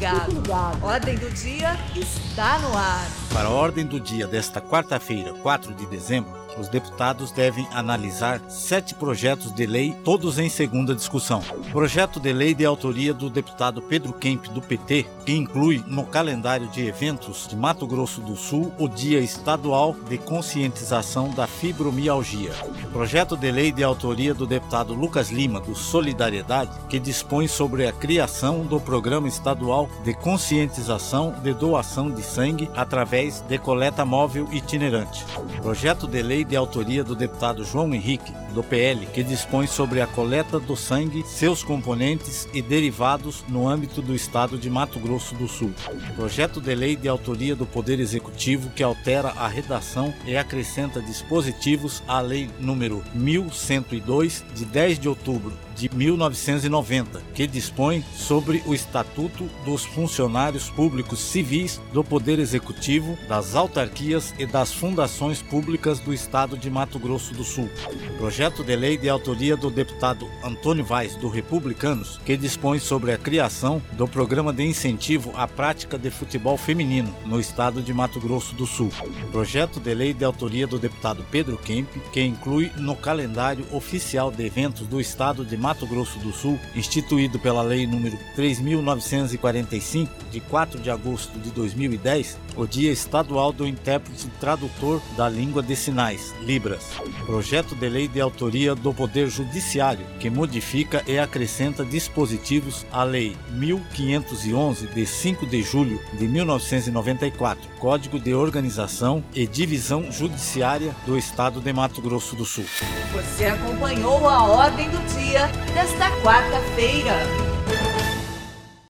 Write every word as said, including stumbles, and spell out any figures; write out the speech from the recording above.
ligado. Ordem do Dia está no ar. Para a ordem do dia desta quarta-feira, quatro de dezembro, os deputados devem analisar sete projetos de lei, todos em segunda discussão. Projeto de lei de autoria do deputado Pedro Kemp, do P T, que inclui no calendário de eventos de Mato Grosso do Sul o Dia Estadual de Conscientização da Fibromialgia. Projeto de lei de autoria do deputado Lucas Lima, do Solidariedade, que dispõe sobre a criação do Programa Estadual de Conscientização de Doação de Sangue através de coleta móvel itinerante. Projeto de lei de autoria do deputado João Henrique, do P L, que dispõe sobre a coleta do sangue, seus componentes e derivados no âmbito do estado de Mato Grosso do Sul. Projeto de lei de autoria do Poder Executivo, que altera a redação e acrescenta dispositivos à Lei número mil cento e dois, de dez de outubro de mil novecentos e noventa, que dispõe sobre o Estatuto dos Funcionários Públicos Civis do Poder Executivo, das autarquias e das fundações públicas do Estado de Mato Grosso do Sul. Projeto de lei de autoria do deputado Antônio Vaz, do Republicanos, que dispõe sobre a criação do Programa de Incentivo à Prática de Futebol Feminino no Estado de Mato Grosso do Sul. Projeto de lei de autoria do deputado Pedro Kemp, que inclui no calendário oficial de eventos do Estado de Mato Grosso do Sul, instituído pela Lei número três mil novecentos e quarenta e cinco, de quatro de agosto de dois mil e dez, o Dia Estadual do Intérprete Tradutor da Língua de Sinais, Libras. Projeto de lei de autoria do Poder Judiciário, que modifica e acrescenta dispositivos à Lei mil quinhentos e onze, de cinco de julho de mil novecentos e noventa e quatro, Código de Organização e Divisão Judiciária do Estado de Mato Grosso do Sul. Você acompanhou a ordem do dia desta quarta-feira.